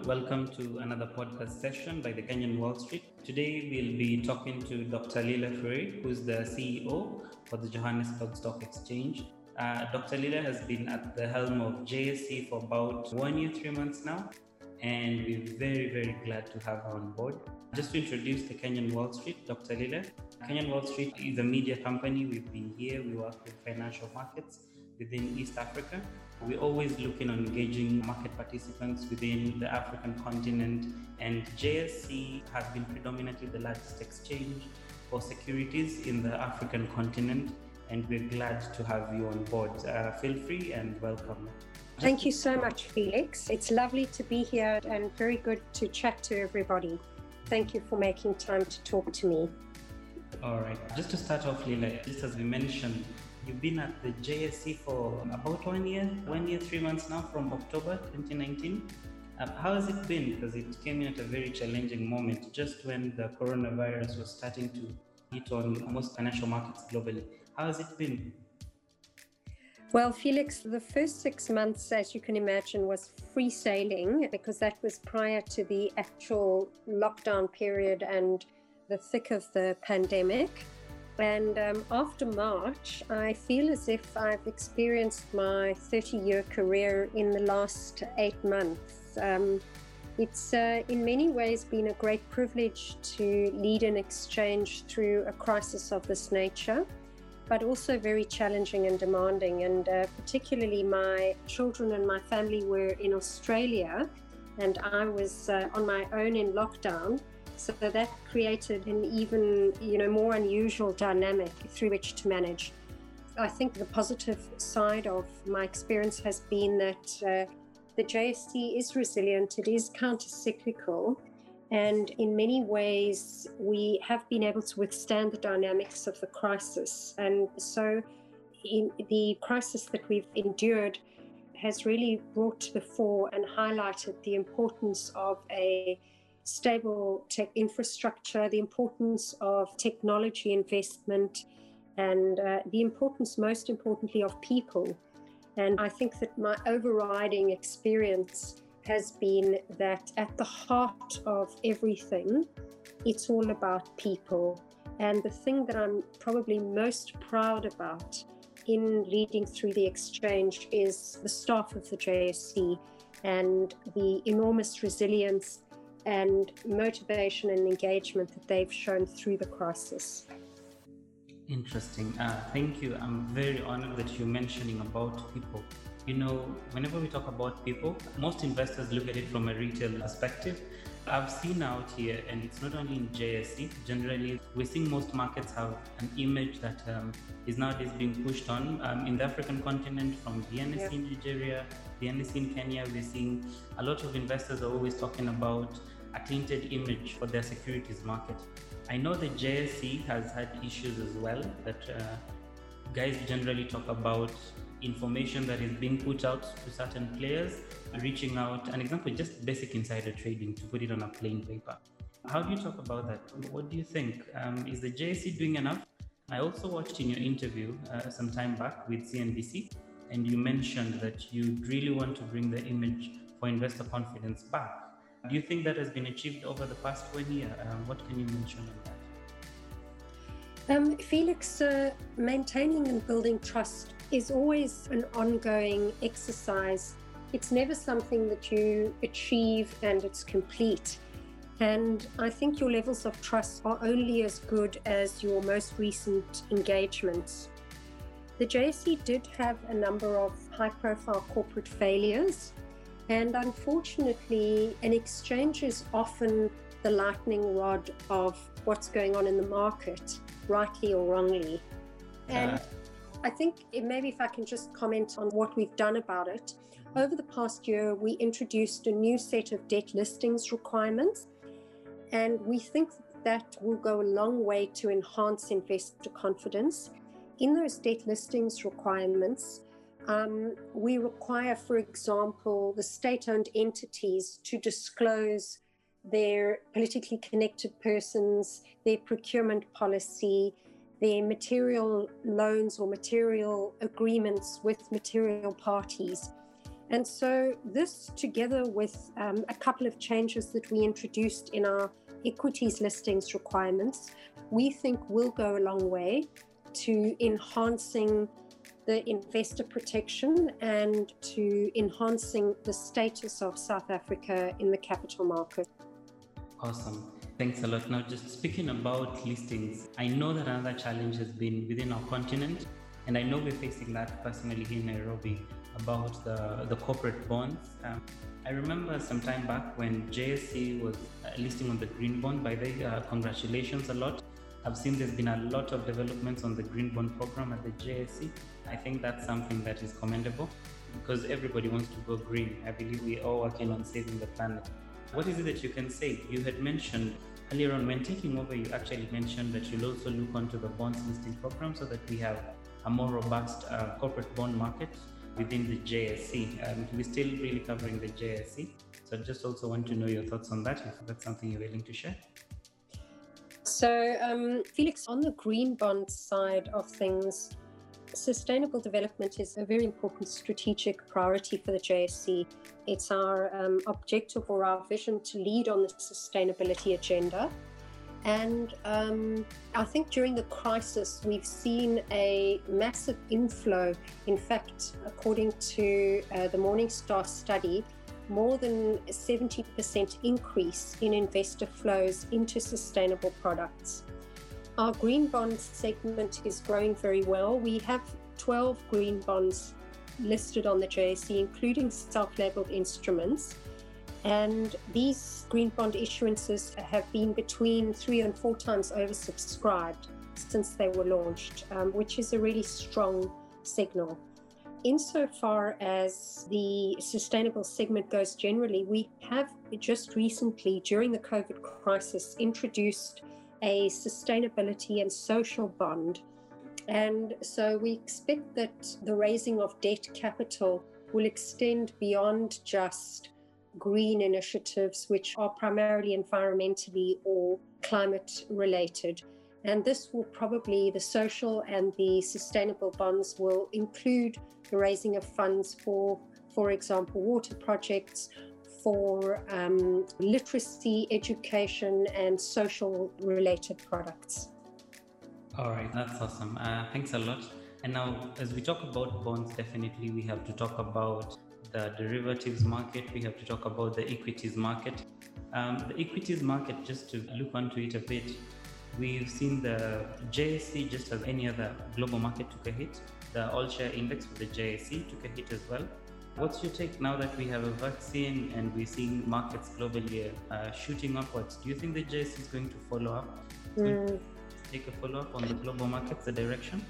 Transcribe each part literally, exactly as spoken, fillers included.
Welcome to another podcast session by the Kenyan Wall Street. Today we'll be talking to Doctor Lila Furey, who's the C E O for the Johannesburg Stock Exchange. Uh, Doctor Lila has been at the helm of J S E for about one year, three months now, and we're very, very glad to have her on board. Just to introduce the Kenyan Wall Street, Doctor Lila. Kenyan Wall Street is a media company. We've been here. We work with financial markets within East Africa. We're always looking on engaging market participants within the African continent, and J S E has been predominantly the largest exchange for securities in the African continent, and we're glad to have you on board. Uh, feel free and welcome. Thank you so much, Felix. It's lovely to be here and very good to chat to everybody. Thank you for making time to talk to me. All right. Just to start off, Lila, just as we mentioned, you've been at the J S E for about one year, one year, three months now, from October twenty nineteen. Uh, how has it been? Because it came in at a very challenging moment, just when the coronavirus was starting to hit on most financial markets globally. How has it been? Well, Felix, the first six months, as you can imagine, was free sailing because that was prior to the actual lockdown period and the thick of the pandemic. And um, after March, I feel as if I've experienced my thirty-year career in the last eight months. Um, it's uh, in many ways been a great privilege to lead an exchange through a crisis of this nature, but also very challenging and demanding. And uh, particularly my children and my family were in Australia, and I was uh, on my own in lockdown. So that created an even, you know, more unusual dynamic through which to manage. I think the positive side of my experience has been that uh, the J S E is resilient, it is counter-cyclical, and in many ways we have been able to withstand the dynamics of the crisis. And so in the crisis that we've endured has really brought to the fore and highlighted the importance of a stable tech infrastructure, the importance of technology investment, and uh, the importance, most importantly, of people. And I think that my overriding experience has been that at the heart of everything, it's all about people. And the thing that I'm probably most proud about in leading through the exchange is the staff of the J S E and the enormous resilience and motivation and engagement that they've shown through the crisis. Interesting. Uh, thank you. I'm very honored that you're mentioning about people. You know, whenever we talk about people, most investors look at it from a retail perspective. I've seen out here, and it's not only in J S E, generally, we're seeing most markets have an image that um, is nowadays being pushed on. Um, in the African continent, from the N S E in Nigeria, the N S E in Kenya, we're seeing a lot of investors are always talking about a tainted image for their securities market. I know the J S E has had issues as well, that uh, guys generally talk about information that is being put out to certain players, reaching out. An example, just basic insider trading, to put it on a plain paper. How do you talk about that? What do you think? Um, is the J S E doing enough? I also watched in your interview uh, some time back with C N B C, and you mentioned that you really want to bring the image for investor confidence back. Do you think that has been achieved over the past one year? Um, what can you mention on that? Um, Felix, uh, maintaining and building trust is always an ongoing exercise. It's never something that you achieve and it's complete. And I think your levels of trust are only as good as your most recent engagements. The J S E did have a number of high-profile corporate failures. And unfortunately, an exchange is often the lightning rod of what's going on in the market, rightly or wrongly. And uh. I think it, maybe if I can just comment on what we've done about it. Over the past year, we introduced a new set of debt listings requirements, and we think that will go a long way to enhance investor confidence. In those debt listings requirements, Um, we require, for example, the state-owned entities to disclose their politically connected persons, their procurement policy, their material loans or material agreements with material parties. And so this, together with um, a couple of changes that we introduced in our equities listings requirements, we think will go a long way to enhancing the investor protection and to enhancing the status of South Africa in the capital market. Awesome. Thanks a lot. Now, just speaking about listings, I know that another challenge has been within our continent, and I know we're facing that personally here in Nairobi about the, the corporate bonds. Um, I remember some time back when J S C was uh, listing on the green bond. By the way, uh, congratulations a lot. I've seen there's been a lot of developments on the green bond program at the J S C. I think that's something that is commendable because everybody wants to go green. I believe we're all working on saving the planet. What is it that you can say? You had mentioned earlier on when taking over, you actually mentioned that you'll also look onto the bonds listing program so that we have a more robust uh, corporate bond market within the J S C. Um, we're still really covering the J S C. So I just also want to know your thoughts on that, if that's something you're willing to share. So, um, Felix, on the green bond side of things, sustainable development is a very important strategic priority for the J S C. It's our um, objective or our vision to lead on the sustainability agenda. And um, I think during the crisis, we've seen a massive inflow. In fact, according to uh, the Morningstar study, more than a seventy percent increase in investor flows into sustainable products. Our green bond segment is growing very well. We have twelve green bonds listed on the J S C, including self-labeled instruments. And these green bond issuances have been between three and four times oversubscribed since they were launched, um, which is a really strong signal. Insofar as the sustainable segment goes generally, we have just recently, during the COVID crisis, introduced a sustainability and social bond. And so we expect that the raising of debt capital will extend beyond just green initiatives, which are primarily environmentally or climate related. And this will probably, the social and the sustainable bonds will include the raising of funds for, for example, water projects, for um, literacy, education, and social related products. All right, that's awesome. Uh, thanks a lot. And now, as we talk about bonds, definitely we have to talk about the derivatives market. We have to talk about the equities market. Um, the equities market, just to look onto it a bit, we've seen the J S C, just as any other global market, took a hit. The all-share index for the J S C took a hit as well. What's your take now that we have a vaccine and we're seeing markets globally uh, shooting upwards? Do you think the J S C is going to follow up? Mm. Take a follow-up on the global markets, the direction?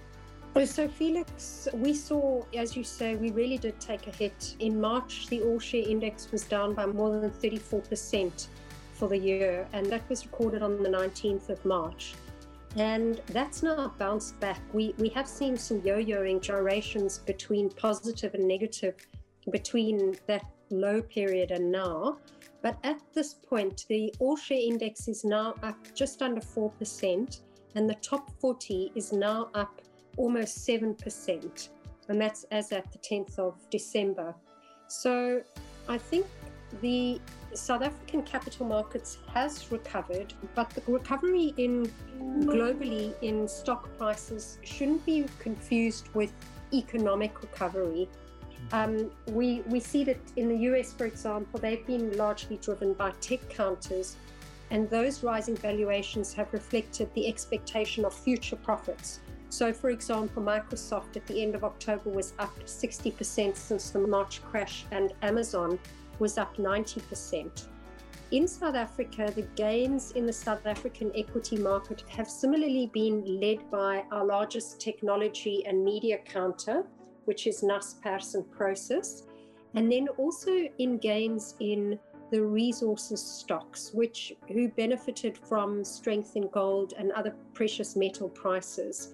So Felix, we saw, as you say, we really did take a hit. In March, the all-share index was down by more than thirty-four percent for the year, and that was recorded on the nineteenth of March. And that's now bounced back. We, we have seen some yo-yoing gyrations between positive and negative between that low period and now. But at this point, the all-share index is now up just under four percent, and the top forty is now up almost seven percent, and that's as at the tenth of December. So I think the South African capital markets has recovered, but the recovery in globally in stock prices shouldn't be confused with economic recovery. Um, we, we see that in the U S, for example, they've been largely driven by tech counters, and those rising valuations have reflected the expectation of future profits. So, for example, Microsoft at the end of October was up sixty percent since the March crash, and Amazon was up ninety percent. In South Africa, the gains in the South African equity market have similarly been led by our largest technology and media counter, which is Naspers and Prosus, and then also in gains in the resources stocks, which who benefited from strength in gold and other precious metal prices.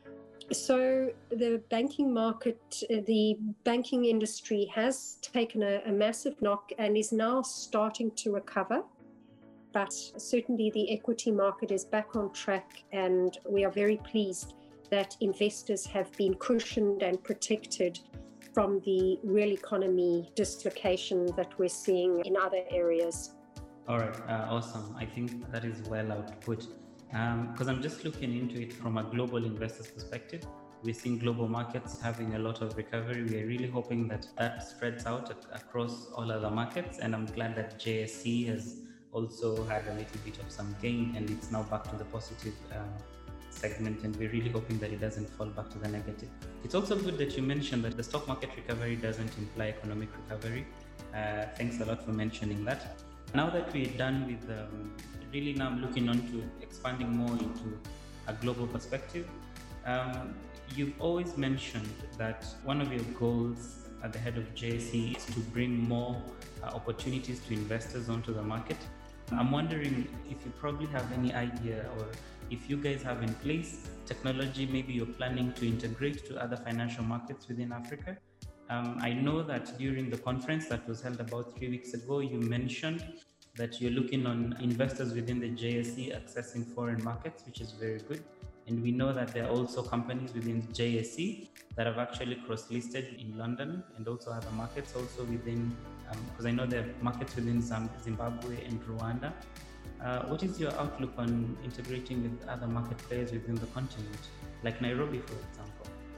So the banking market, the banking industry has taken a, a massive knock and is now starting to recover. But certainly the equity market is back on track, and we are very pleased that investors have been cushioned and protected from the real economy dislocation that we're seeing in other areas. All right, uh, awesome. I think that is well output. Because um, I'm just looking into it from a global investor's perspective. We're seeing global markets having a lot of recovery. We're really hoping that that spreads out ac- across all other markets. And I'm glad that J S E has also had a little bit of some gain, and it's now back to the positive um, segment. And we're really hoping that it doesn't fall back to the negative. It's also good that you mentioned that the stock market recovery doesn't imply economic recovery. Uh, thanks a lot for mentioning that. Now that we're done with um, really now looking on to expanding more into a global perspective, um, you've always mentioned that one of your goals at the head of J S E is to bring more uh, opportunities to investors onto the market. I'm wondering if you probably have any idea, or if you guys have in place technology maybe you're planning to integrate to other financial markets within Africa. Um, I know that during the conference that was held about three weeks ago, you mentioned that you're looking on investors within the J S E accessing foreign markets, which is very good. And we know that there are also companies within the J S E that have actually cross-listed in London and also other markets also within, because um, I know there are markets within Zimbabwe and Rwanda. Uh, what is your outlook on integrating with other market players within the continent, like Nairobi, for example?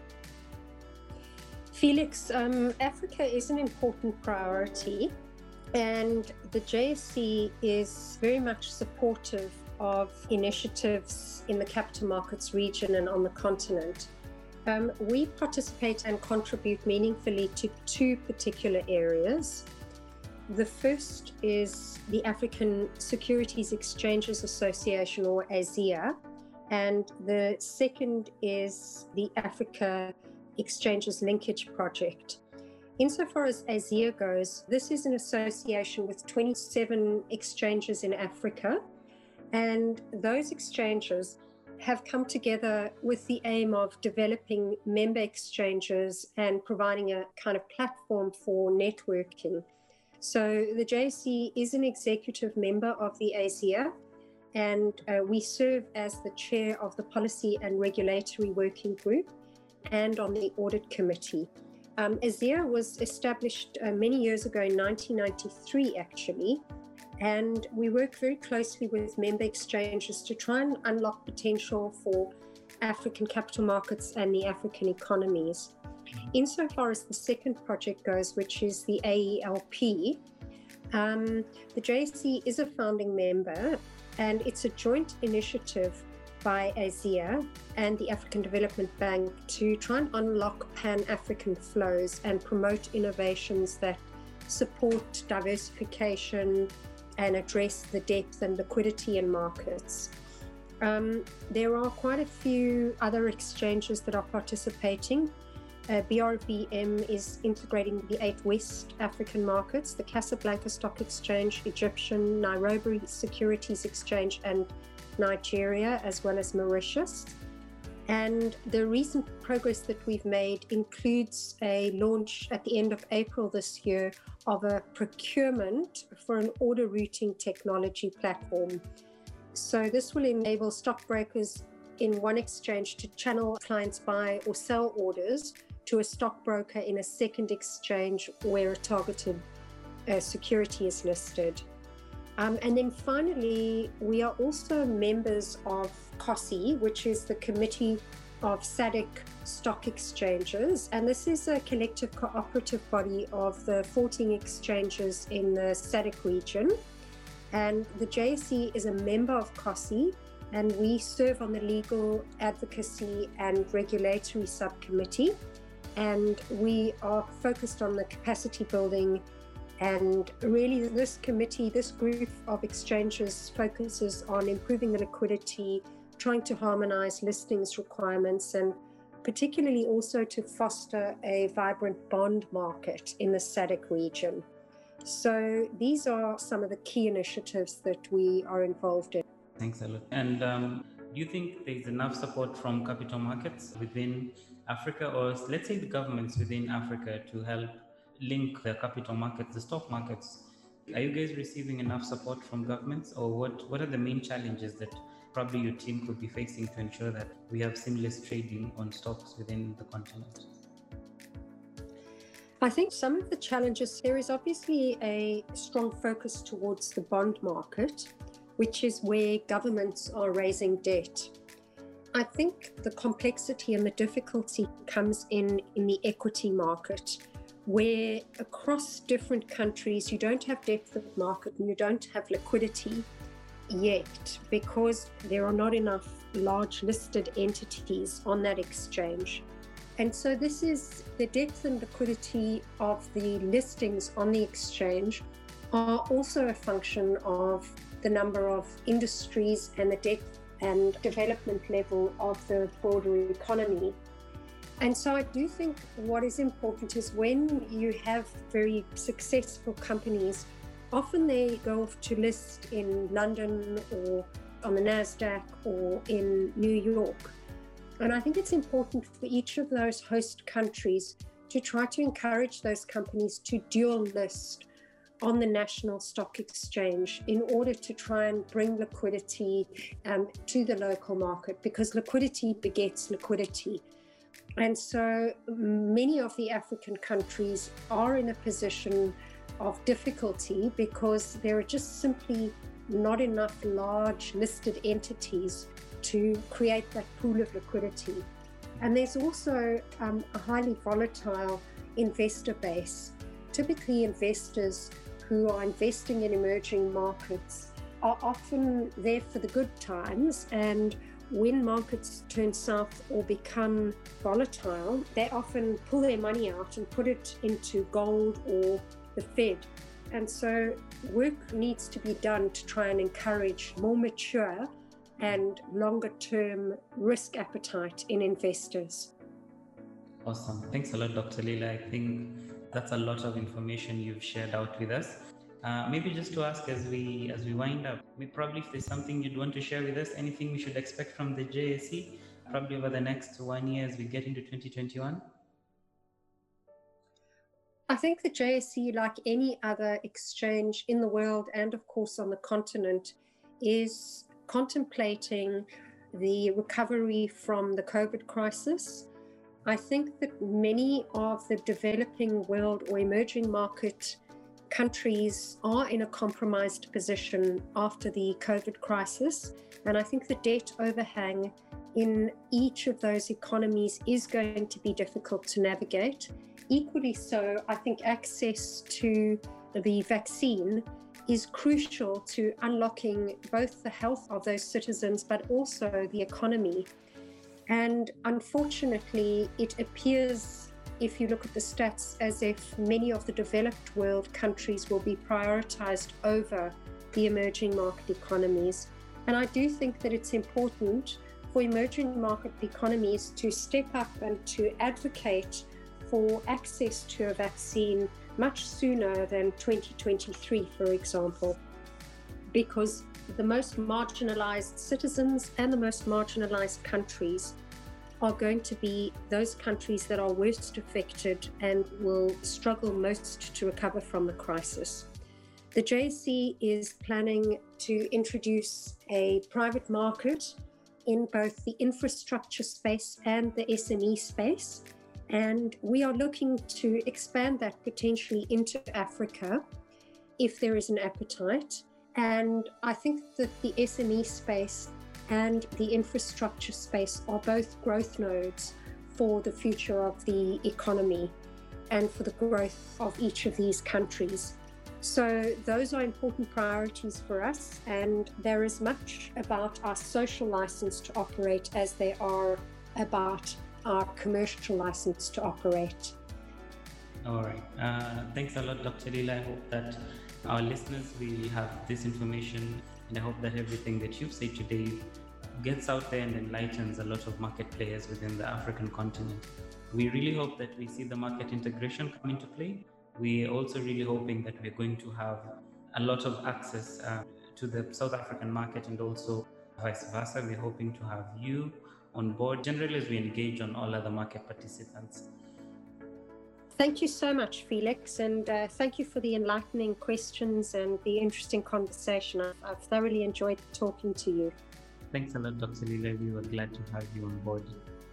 Felix, um, Africa is an important priority, and the J S E is very much supportive of initiatives in the capital markets region and on the continent. Um, we participate and contribute meaningfully to two particular areas. The first is the African Securities Exchanges Association, or ASEA, and the second is the Africa Exchanges Linkage Project. Insofar as ASEA goes, this is an association with twenty-seven exchanges in Africa, and those exchanges have come together with the aim of developing member exchanges and providing a kind of platform for networking. So the J S E is an executive member of the ASEA, and uh, we serve as the chair of the Policy and Regulatory Working Group and on the Audit Committee. Um, ASEA was established uh, many years ago, in nineteen ninety-three actually, and we work very closely with member exchanges to try and unlock potential for African capital markets and the African economies. Insofar as the second project goes, which is the A E L P, um, the J S E is a founding member, and it's a joint initiative by ASEA and the African Development Bank to try and unlock Pan-African flows and promote innovations that support diversification and address the depth and liquidity in markets. Um, there are quite a few other exchanges that are participating. Uh, B R V M is integrating the eight West African markets, the Casablanca Stock Exchange, Egyptian, Nairobi Securities Exchange, and Nigeria, as well as Mauritius. And the recent progress that we've made includes a launch at the end of April this year of a procurement for an order routing technology platform. So this will enable stockbrokers in one exchange to channel clients' buy or sell orders to a stockbroker in a second exchange where a targeted uh, security is listed. Um, and then finally, we are also members of COSI, which is the Committee of S A D C Stock Exchanges. And this is a collective cooperative body of the fourteen exchanges in the S A D C region. And the J S E is a member of COSI, and we serve on the Legal Advocacy and Regulatory Subcommittee. And we are focused on the capacity building. And really, this committee, this group of exchanges focuses on improving the liquidity, trying to harmonize listings requirements, and particularly also to foster a vibrant bond market in the S A D C region. So these are some of the key initiatives that we are involved in. Thanks a lot. And um, do you think there's enough support from capital markets within Africa, or let's say the governments within Africa, to help link the capital markets, the stock markets? Are you guys receiving enough support from governments, or what, what are the main challenges that probably your team could be facing to ensure that we have seamless trading on stocks within the continent? I think some of the challenges, there is obviously a strong focus towards the bond market, which is where governments are raising debt. I think the complexity and the difficulty comes in in the equity market, where across different countries you don't have depth of market and you don't have liquidity yet because there are not enough large listed entities on that exchange. And so this is the depth and liquidity of the listings on the exchange are also a function of the number of industries and the depth and development level of the broader economy. And so I do think what is important is when you have very successful companies, often they go off to list in London or on the NASDAQ or in New York. And I think it's important for each of those host countries to try to encourage those companies to dual list on the national stock exchange in order to try and bring liquidity um, to the local market, because liquidity begets liquidity. And so many of the African countries are in a position of difficulty because there are just simply not enough large listed entities to create that pool of liquidity. And there's also um, a highly volatile investor base. Typically, investors who are investing in emerging markets are often there for the good times, and when markets turn south or become volatile, they often pull their money out and put it into gold or the Fed. And so work needs to be done to try and encourage more mature and longer term risk appetite in investors. Awesome. Thanks a lot, Doctor Leila. I think that's a lot of information you've shared out with us. Uh, maybe just to ask as we as we wind up, maybe probably if there's something you'd want to share with us, anything we should expect from the J S E probably over the next one year as we get into twenty twenty-one? I think the J S E, like any other exchange in the world and of course on the continent, is contemplating the recovery from the COVID crisis. I think that many of the developing world or emerging market countries are in a compromised position after the COVID crisis. And I think the debt overhang in each of those economies is going to be difficult to navigate. Equally so, I think access to the vaccine is crucial to unlocking both the health of those citizens, but also the economy. And unfortunately, it appears, if you look at the stats, as if many of the developed world countries will be prioritized over the emerging market economies. And I do think that it's important for emerging market economies to step up and to advocate for access to a vaccine much sooner than twenty twenty-three, for example, because the most marginalized citizens and the most marginalized countries are going to be those countries that are worst affected and will struggle most to recover from the crisis. The J S E is planning to introduce a private market in both the infrastructure space and the S M E space. And we are looking to expand that potentially into Africa if there is an appetite. And I think that the S M E space and the infrastructure space are both growth nodes for the future of the economy and for the growth of each of these countries. So those are important priorities for us, and they're as much about our social license to operate as they are about our commercial license to operate. All right. Uh, thanks a lot, Doctor Leila. I hope that our listeners will have this information, and I hope that everything that you've said today gets out there and enlightens a lot of market players within the African continent. We really hope that we see the market integration come into play. We're also really hoping that we're going to have a lot of access uh, to the South African market, and also vice versa. We're hoping to have you on board, generally as we engage on all other market participants. Thank you so much, Felix, and uh, thank you for the enlightening questions and the interesting conversation. I've, I've thoroughly enjoyed talking to you. Thanks a lot, Doctor Leila. We were glad to have you on board.